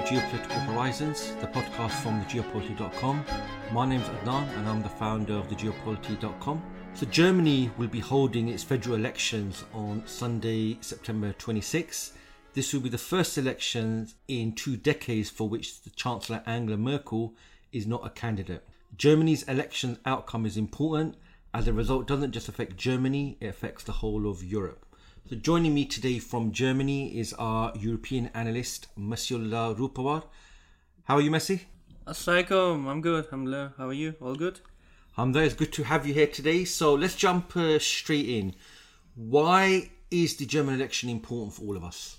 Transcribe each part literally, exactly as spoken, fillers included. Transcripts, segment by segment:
Geopolitical Horizons, the podcast from the geopolity dot com. My name is Adnan and I'm the founder of the geopolity dot com. So Germany will be holding its federal elections on Sunday, September twenty-sixth. This will be the first election in two decades for which the Chancellor Angela Merkel is not a candidate. Germany's election outcome is important as the result doesn't just affect Germany, it affects the whole of Europe. So joining me today from Germany is our European analyst, Masiullah Rupawar. How are you, Messi? Assalamualaikum. I'm good. Alhamdulillah. How are you? All good? Alhamdulillah, it's good to have you here today. So let's jump uh, straight in. Why is the German election important for all of us?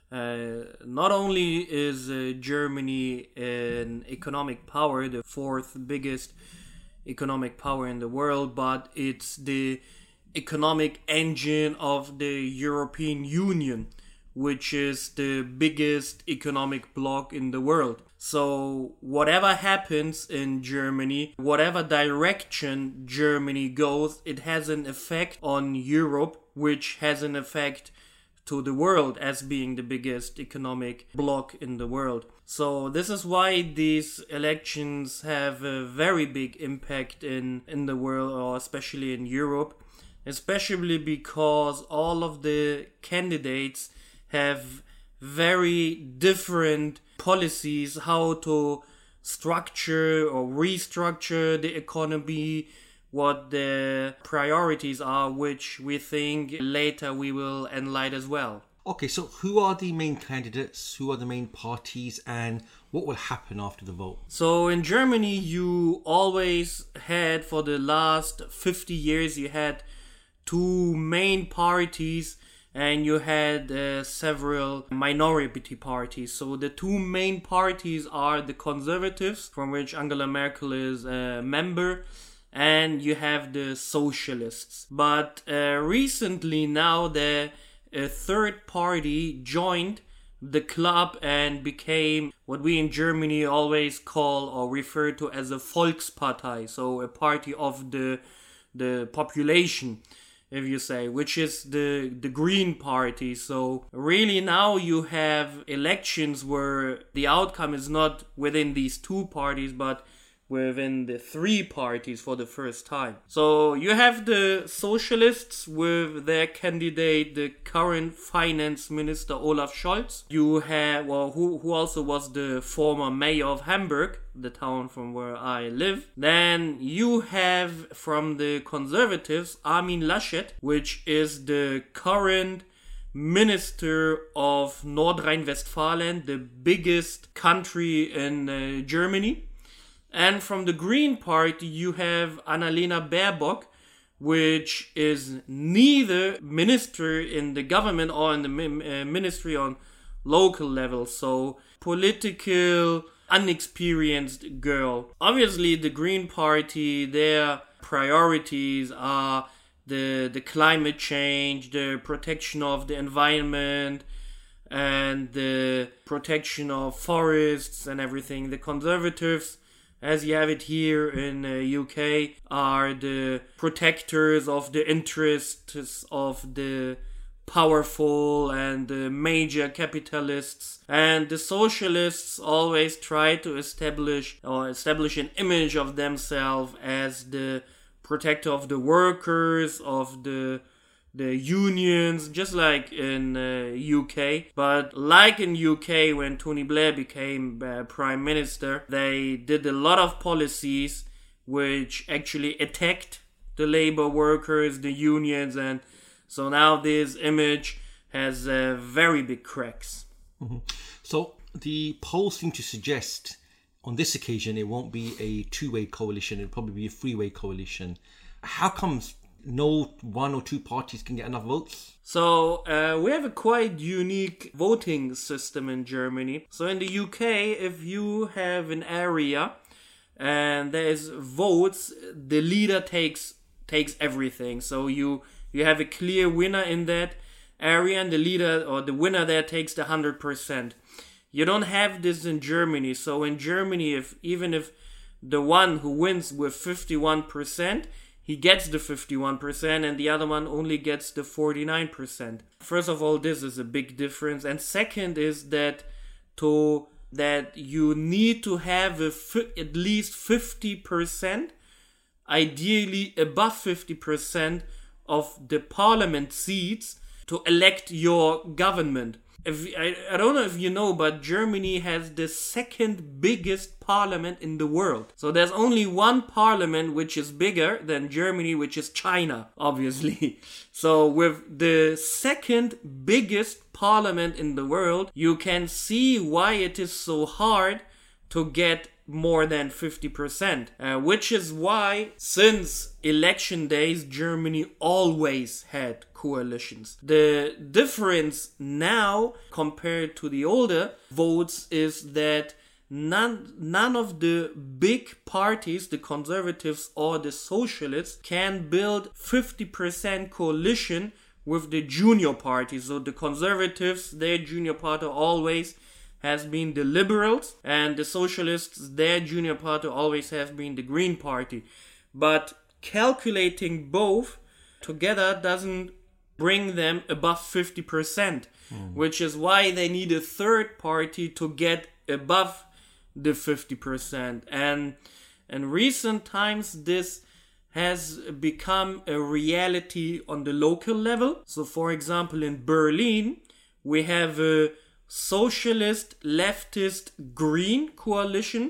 Uh, not only is uh, Germany an economic power, the fourth biggest economic power in the world, but it's the economic engine of the European Union, which is the biggest economic bloc in the world. So whatever happens in Germany, whatever direction Germany goes, it has an effect on Europe, which has an effect to the world as being the biggest economic bloc in the world. So this is why these elections have a very big impact in, in the world, or especially in Europe. Especially because all of the candidates have very different policies how to structure or restructure the economy, what the priorities are, which we think later we will enlighten as well. Okay, so who are the main candidates, who are the main parties, and what will happen after the vote? So in Germany, you always had, for the last fifty years, you had two main parties and you had uh, several minority parties. So the two main parties are the Conservatives, from which Angela Merkel is a member, and you have the Socialists. But uh, recently now the uh, third party joined the club and became what we in Germany always call or refer to as a Volkspartei, so a party of the the population, if you say, which is the the Green Party. So really now you have elections where the outcome is not within these two parties, but within the three parties for the first time. So you have the Socialists with their candidate, the current finance minister Olaf Scholz. You have, well, who, who also was the former mayor of Hamburg, the town from where I live. Then you have from the Conservatives Armin Laschet, which is the current Minister of North Rhine-Westphalia, the biggest country in uh, Germany. And from the Green Party, you have Annalena Baerbock, which is neither minister in the government or in the uh, ministry on local level. So, political, unexperienced girl. Obviously, the Green Party, their priorities are the, the climate change, the protection of the environment, and the protection of forests and everything. The Conservatives, as you have it here in the uh, U K, are the protectors of the interests of the powerful and the major capitalists. And the socialists always try to establish or establish an image of themselves as the protector of the workers, of the the unions, just like in uh, U K. But like in U K, when Tony Blair became uh, Prime Minister, they did a lot of policies which actually attacked the labor workers, the unions, and so now this image has uh, very big cracks. Mm-hmm. So the polls seem to suggest on this occasion it won't be a two-way coalition, it'll probably be a three-way coalition. How comes no one or two parties can get enough votes? So uh, we have a quite unique voting system in Germany. So in the U K, if you have an area and there's votes, the leader takes takes everything. So you you have a clear winner in that area, and the leader or the winner there takes the one hundred percent. You don't have this in Germany. So in Germany, if even if the one who wins with fifty-one percent, he gets the fifty-one percent and the other one only gets the forty-nine percent. First of all, this is a big difference. And second is that to that you need to have a fi- at least fifty percent, ideally above fifty percent of the parliament seats to elect your government. If, I, I don't know if you know, but Germany has the second biggest parliament in the world. So there's only one parliament which is bigger than Germany, which is China, obviously. So with the second biggest parliament in the world, you can see why it is so hard to get more than fifty percent. Uh, which is why, since election days, Germany always had coalitions. The difference now, compared to the older votes, is that none, none of the big parties, the conservatives or the socialists, can build fifty percent coalition with the junior parties. So the conservatives, their junior party always has been the Liberals, and the Socialists, their junior party always has been the Green Party. But calculating both together doesn't bring them above fifty percent, mm. which is why they need a third party to get above the fifty percent. And in recent times, this has become a reality on the local level. So, for example, in Berlin, we have a socialist, leftist, green coalition,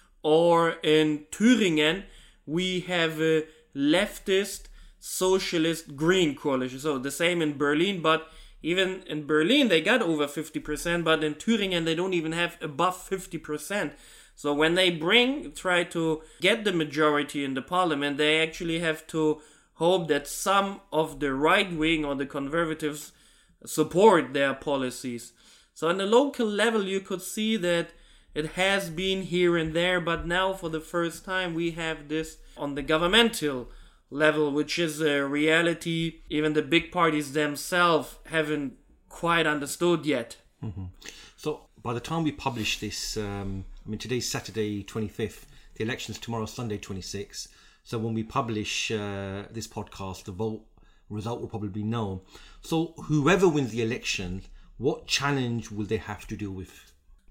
or in Thüringen we have a leftist, socialist, green coalition. So the same in Berlin, but even in Berlin they got over fifty percent, but in Thüringen they don't even have above fifty percent. So when they bring, try to get the majority in the parliament, they actually have to hope that some of the right wing or the conservatives support their policies. So on the local level, you could see that it has been here and there, but now for the first time we have this on the governmental level, which is a reality even the big parties themselves haven't quite understood yet. Mm-hmm. So by the time we publish this, um, I mean today's Saturday twenty-fifth, the election's tomorrow Sunday twenty-sixth. So when we publish uh, this podcast, the vote result will probably be known. So whoever wins the election, what challenge will they have to deal with?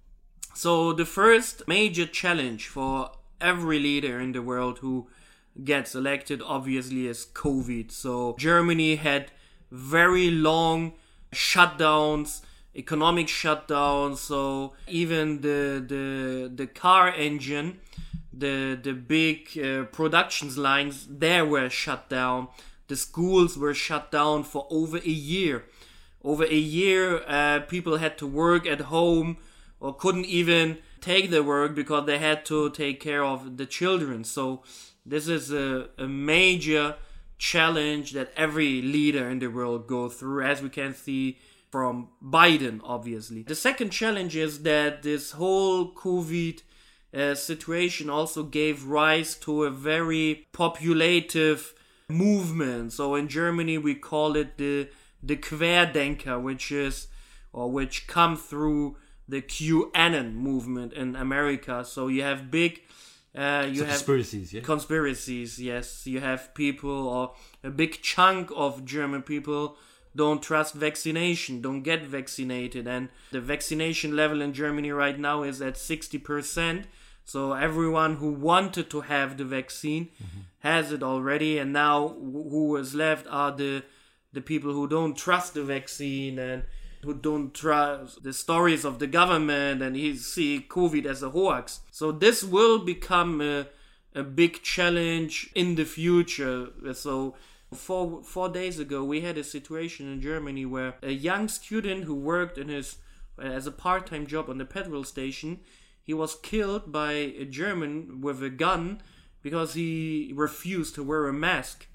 So the first major challenge for every leader in the world who gets elected, obviously, is COVID. So Germany had very long shutdowns, economic shutdowns. So even the the the car engine, the the big uh, productions lines, there were shut down. The schools were shut down for over a year. Over a year, uh, people had to work at home or couldn't even take the work because they had to take care of the children. So this is a, a major challenge that every leader in the world go through, as we can see from Biden, obviously. The second challenge is that this whole COVID uh, situation also gave rise to a very populative movement. So in Germany, we call it the the Querdenker, which is, or which come through the QAnon movement in America. So you have big, uh, you so have conspiracies, yeah? Conspiracies, yes. You have people, or a big chunk of German people don't trust vaccination, don't get vaccinated. And the vaccination level in Germany right now is at sixty percent. So everyone who wanted to have the vaccine mm-hmm. has it already. And now who is left are the the people who don't trust the vaccine and who don't trust the stories of the government and he see COVID as a hoax. So this will become a, a big challenge in the future. So four, four days ago, we had a situation in Germany where a young student who worked in his as a part-time job on the petrol station, he was killed by a German with a gun because he refused to wear a mask.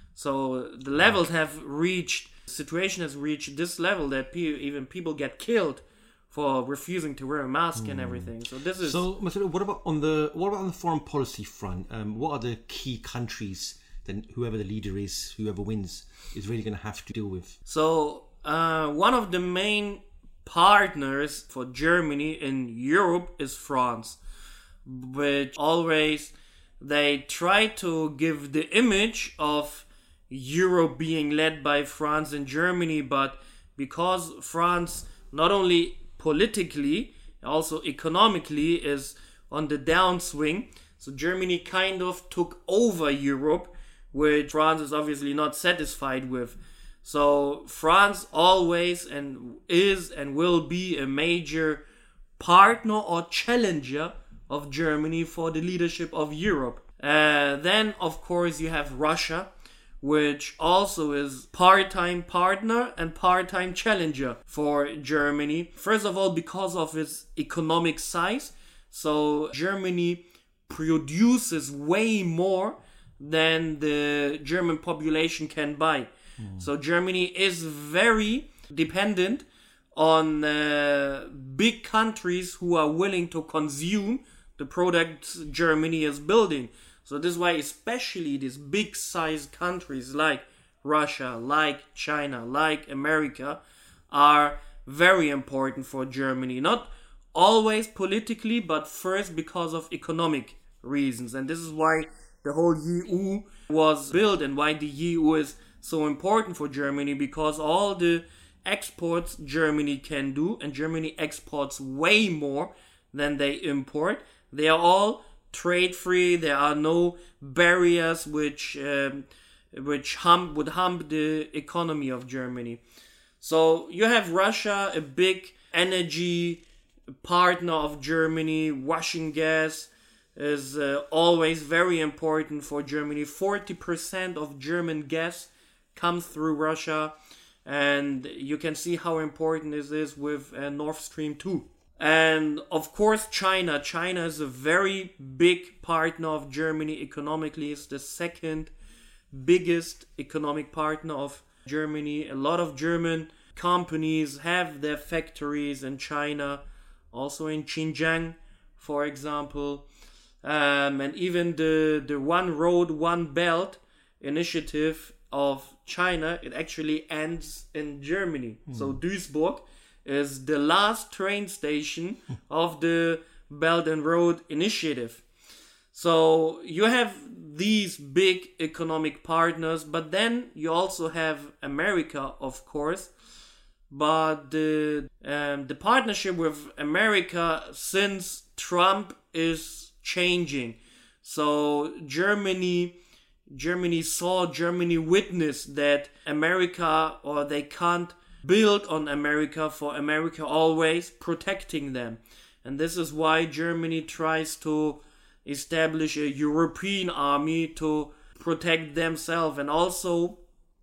So the levels have reached, the situation has reached this level that pe- even people get killed for refusing to wear a mask mm. and everything. So this is. So, what about on the what about on the foreign policy front? Um, what are the key countries that whoever the leader is, whoever wins, is really going to have to deal with? So uh, one of the main partners for Germany in Europe is France, which always they try to give the image of Europe being led by France and Germany, but because France not only politically also economically is on the downswing. So Germany kind of took over Europe, which France is obviously not satisfied with. So France always and is and will be a major partner or challenger of Germany for the leadership of Europe. Uh, then, of course, you have Russia, which also is part-time partner and part-time challenger for Germany. First of all, because of its economic size. So Germany produces way more than the German population can buy. Mm. So Germany is very dependent on uh, big countries who are willing to consume the products Germany is building. So this is why especially these big sized countries like Russia, like China, like America are very important for Germany. Not always politically, but first because of economic reasons. And this is why the whole E U was built and why the E U is so important for Germany, because all the exports Germany can do, and Germany exports way more than they import. They are all trade free. There are no barriers which um, which hum, would harm the economy of Germany. So you have Russia, a big energy partner of Germany. Russian gas is uh, always very important for Germany. forty percent of German gas comes through Russia, and you can see how important this is with uh, Nord Stream two. And of course China. China is a very big partner of Germany economically. It's the second biggest economic partner of Germany. A lot of German companies have their factories in China, also in Xinjiang, for example. Um, and even the, the One Road, One Belt initiative of China, it actually ends in Germany. Mm. So Duisburg is the last train station of the Belt and Road Initiative. So you have these big economic partners, but then you also have America, of course. But the um, the partnership with America since Trump is changing. So Germany Germany saw, Germany witnessed that America, or they can't build on America for America always protecting them. And this is why Germany tries to establish a European army to protect themselves. And also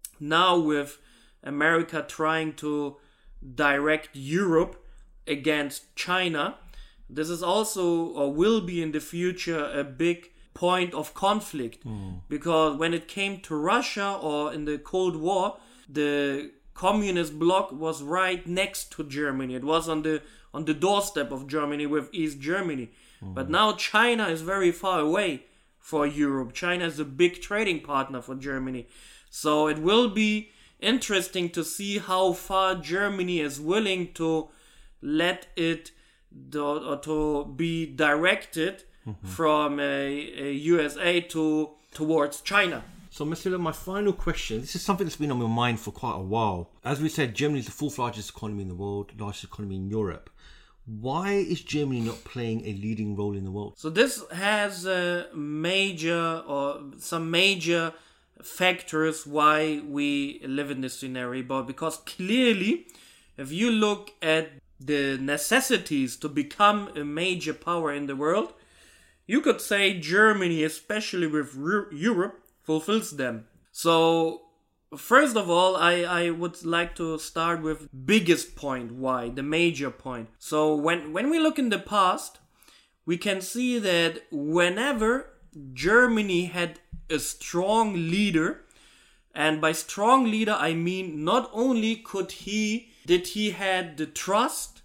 now with America trying to direct Europe against China, this is also, or will be in the future, a big point of conflict. Mm. Because when it came to Russia, or in the Cold War, the communist bloc was right next to Germany. It was on the on the doorstep of Germany with East Germany. Mm. But now China is very far away for Europe. China is a big trading partner for Germany. So it will be interesting to see how far Germany is willing to let it do, or to be directed mm-hmm. from a, a U S A to towards China. So, Messila, my final question, this is something that's been on my mind for quite a while. As we said, Germany is the fourth largest economy in the world, largest economy in Europe. Why is Germany not playing a leading role in the world? So this has a major, or some major factors why we live in this scenario. But because clearly, if you look at the necessities to become a major power in the world, you could say Germany, especially with Europe, fulfills them. So, first of all, I, I would like to start with biggest point, why, the major point. So, when, when we look in the past, we can see that whenever Germany had a strong leader, and by strong leader I mean not only could he, did he had the trust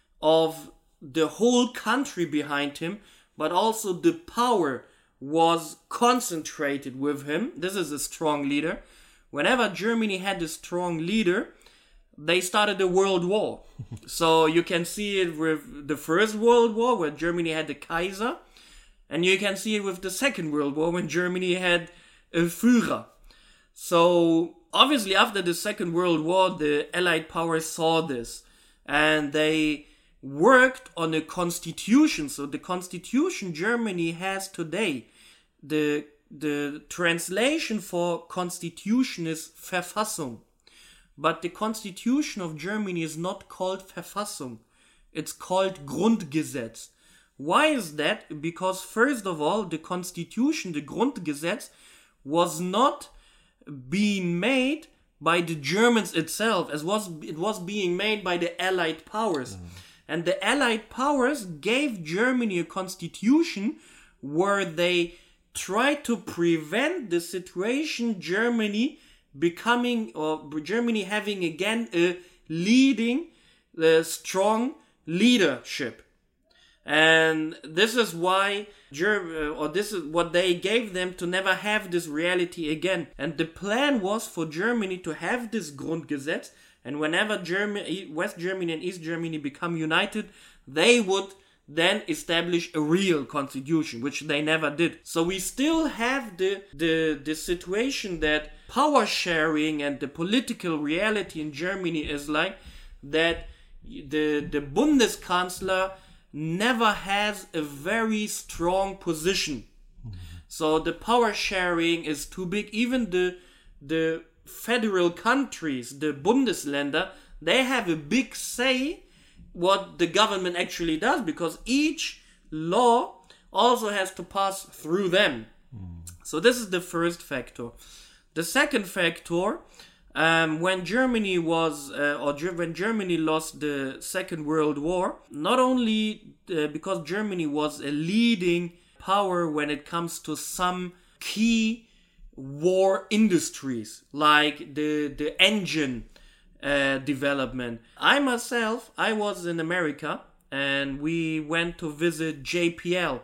of the whole country behind him, but also the power was concentrated with him. This is a strong leader. Whenever Germany had a strong leader, they started a world war. So you can see it with the First World War, where Germany had the Kaiser, and you can see it with the Second World War, when Germany had a Führer. So obviously after the Second World War, the Allied powers saw this, and they worked on a constitution. So the constitution Germany has today, the the translation for constitution is Verfassung. But the constitution of Germany is not called Verfassung. It's called Grundgesetz. Why is that? Because first of all, the constitution, the Grundgesetz, was not being made by the Germans itself, as was it was being made by the Allied powers. Mm. And the Allied powers gave Germany a constitution where they tried to prevent the situation Germany becoming, or Germany having again a leading, uh, strong leadership. And this is why, Germ- or this is what they gave them to never have this reality again. And the plan was for Germany to have this Grundgesetz, and whenever Germany, West Germany and East Germany become united, they would then establish a real constitution, which they never did. So we still have the, the, the situation that power sharing and the political reality in Germany is like that the, the Bundeskanzler never has a very strong position. Mm-hmm. So the power sharing is too big. Even the the federal countries, the Bundesländer, they have a big say what the government actually does, because each law also has to pass through them. Mm. So this is the first factor. The second factor, Um, when Germany was, uh, or Ger- when Germany lost the Second World War, not only uh, because Germany was a leading power when it comes to some key war industries, like the, the engine uh, development. I myself, I was in America, and we went to visit J P L,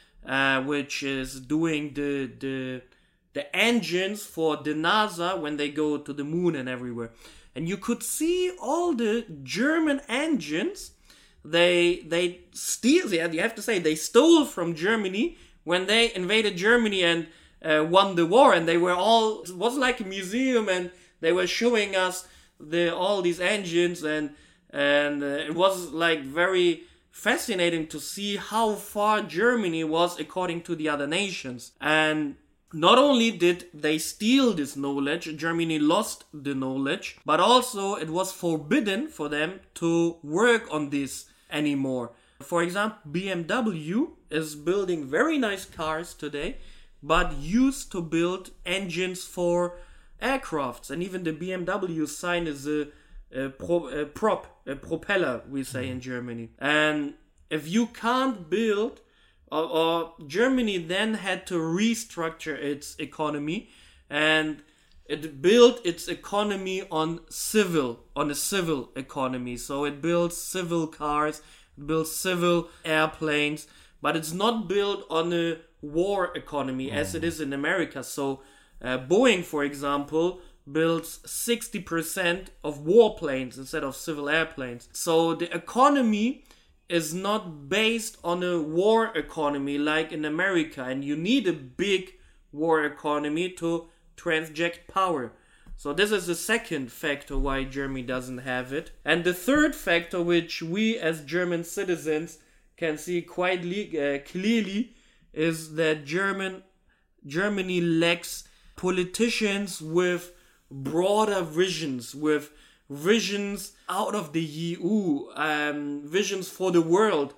uh, which is doing the, the the engines for the NASA when they go to the moon and everywhere. And you could see all the German engines they they steal, yeah, you have to say, they stole from Germany when they invaded Germany and uh, won the war. And they were all, it was like a museum, and they were showing us the all these engines, and and uh, it was like very fascinating to see how far Germany was according to the other nations. And not only did they steal this knowledge, Germany lost the knowledge, but also it was forbidden for them to work on this anymore. For example, B M W is building very nice cars today, but used to build engines for aircrafts. And even the B M W sign is a, a, pro, a prop, a propeller, we say in Germany. And if you can't build, Or, or Germany then had to restructure its economy, and it built its economy on civil, on a civil economy. So it builds civil cars, it builds civil airplanes, but it's not built on a war economy mm. as it is in America. So uh, Boeing, for example, builds sixty percent of warplanes instead of civil airplanes. So the economy is not based on a war economy like in America, and you need a big war economy to transject power. So this is the second factor why Germany doesn't have it. And the third factor, which we as German citizens can see quite le- uh, clearly, is that German Germany lacks politicians with broader visions, with visions out of the E U, um, visions for the world.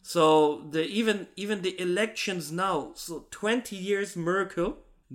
So the even even the elections now, so twenty years Merkel,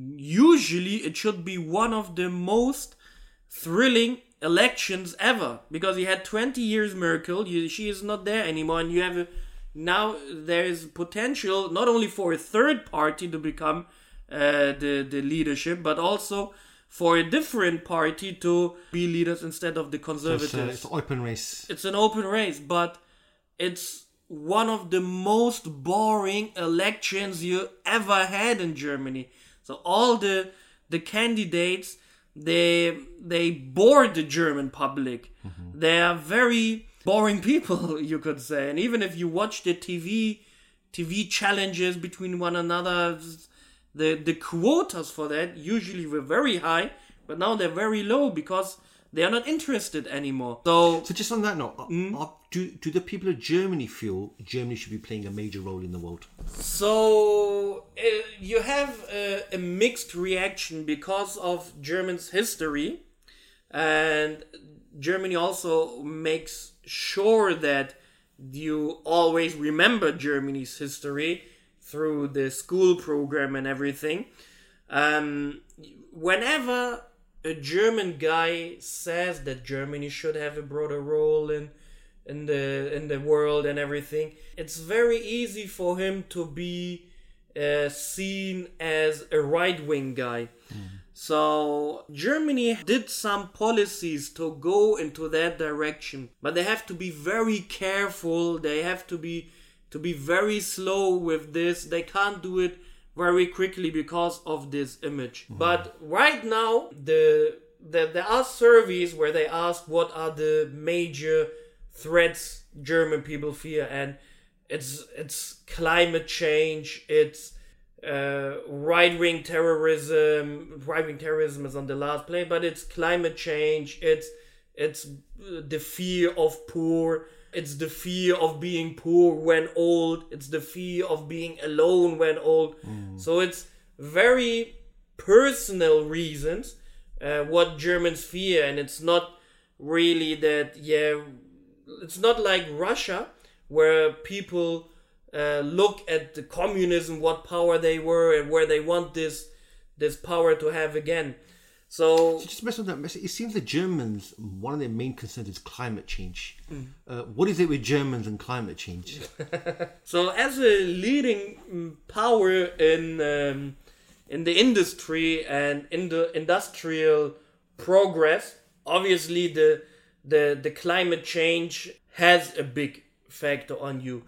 usually it should be one of the most thrilling elections ever, because you had twenty years Merkel, you, she is not there anymore, and you have a, now there is potential not only for a third party to become uh, the the leadership, but also for a different party to be leaders instead of the conservatives. So it's, uh, it's an open race. It's an open race, but it's one of the most boring elections you ever had in Germany. So all the the candidates, they they bore the German public. Mm-hmm. They are very boring people, you could say. And even if you watch the T V T V challenges between one another, The the quotas for that usually were very high, but now they're very low, because they are not interested anymore. So, so just on that note, mm? are, do do the people of Germany feel Germany should be playing a major role in the world? So uh, you have a, a mixed reaction because of Germany's history, and Germany also makes sure that you always remember Germany's history through the school program and everything. Um, whenever a German guy says that Germany should have a broader role in in the in the world and everything, it's very easy for him to be uh, seen as a right-wing guy. Mm. So Germany did some policies to go into that direction, but they have to be very careful. They have to be to be very slow with this. They can't do it very quickly because of this image. Mm. But right now, the, the there are surveys where they ask what are the major threats German people fear, and it's it's climate change, it's uh, right-wing terrorism. Right-wing terrorism is on the last place, but it's climate change, it's it's the fear of poor, it's the fear of being poor when old, it's the fear of being alone when old. Mm. So it's very personal reasons uh, what Germans fear, and it's not really that, yeah, it's not like Russia, where people uh, look at the communism, what power they were, and where they want this this power to have again. So, so just mess on that message. It seems the Germans, one of their main concerns is climate change. Mm. Uh, what is it with Germans and climate change? So, as a leading power in um, in the industry and in the industrial progress, obviously the the the climate change has a big factor on you.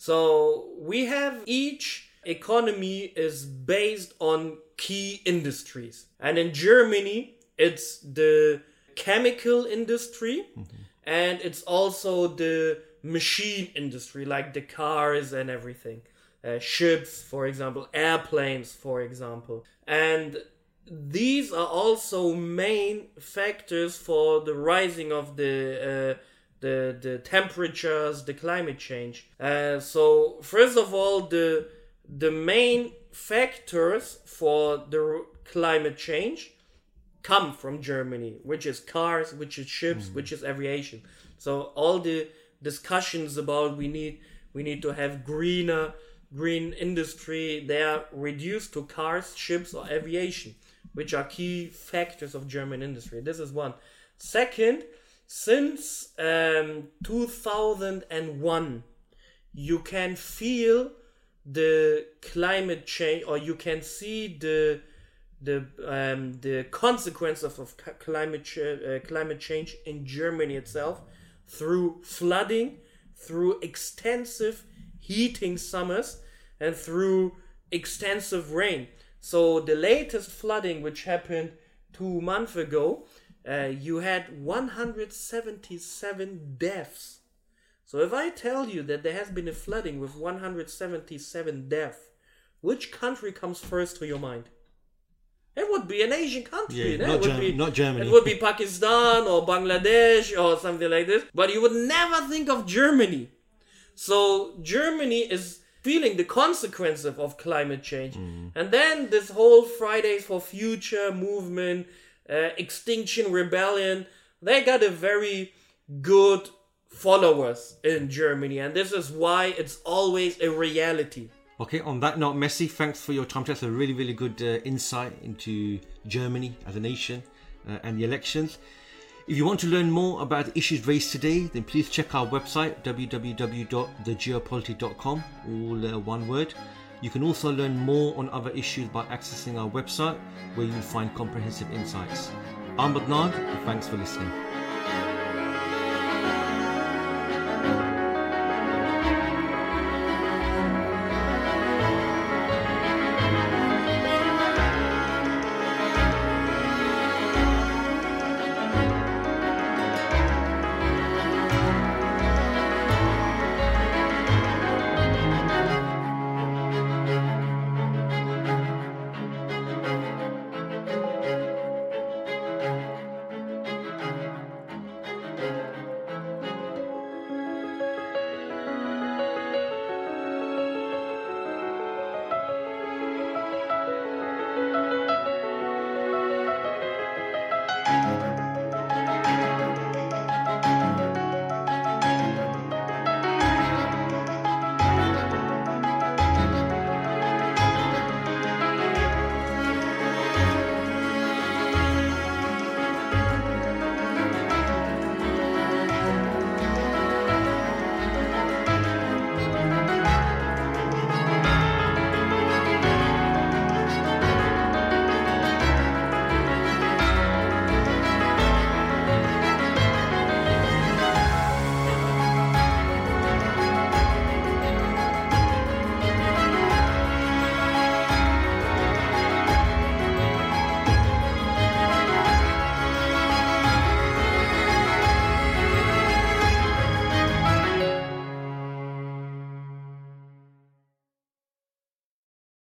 So we have each economy is based on key industries, and in Germany it's the chemical industry, mm-hmm. and it's also the machine industry, like the cars and everything, uh, ships, for example, airplanes, for example. And these are also main factors for the rising of the uh, the the temperatures, the climate change. Uh, so first of all, the the main factors for the climate change come from Germany, which is cars, which is ships, mm. which is aviation. So all the discussions about we need we need to have greener green industry, they are reduced to cars, ships, or aviation, which are key factors of German industry. This is one. Second, since um, two thousand one, you can feel the climate change, or you can see the the um, the consequences of climate ch- uh, climate change in Germany itself through flooding, through extensive heating summers, and through extensive rain. So the latest flooding, which happened two months ago, uh, you had one hundred seventy-seven deaths. So if I tell you that there has been a flooding with one hundred seventy-seven deaths, which country comes first to your mind? It would be an Asian country. Yeah, no? not, it would Germ- be, not Germany. It would be Pakistan or Bangladesh or something like this. But you would never think of Germany. So Germany is feeling the consequences of climate change. Mm. And then this whole Fridays for Future movement, uh, Extinction Rebellion, they got a very good followers in Germany. And this is why it's always a reality. Okay, on that note, Messi, thanks for your time. That's a really, really good uh, insight into Germany as a nation uh, and the elections. If you want to learn more about the issues raised today, then please check our website, w w w dot the geopolity dot com, all uh, one word. You can also learn more on other issues by accessing our website, where you'll find comprehensive insights. I'm Adnan, and thanks for listening.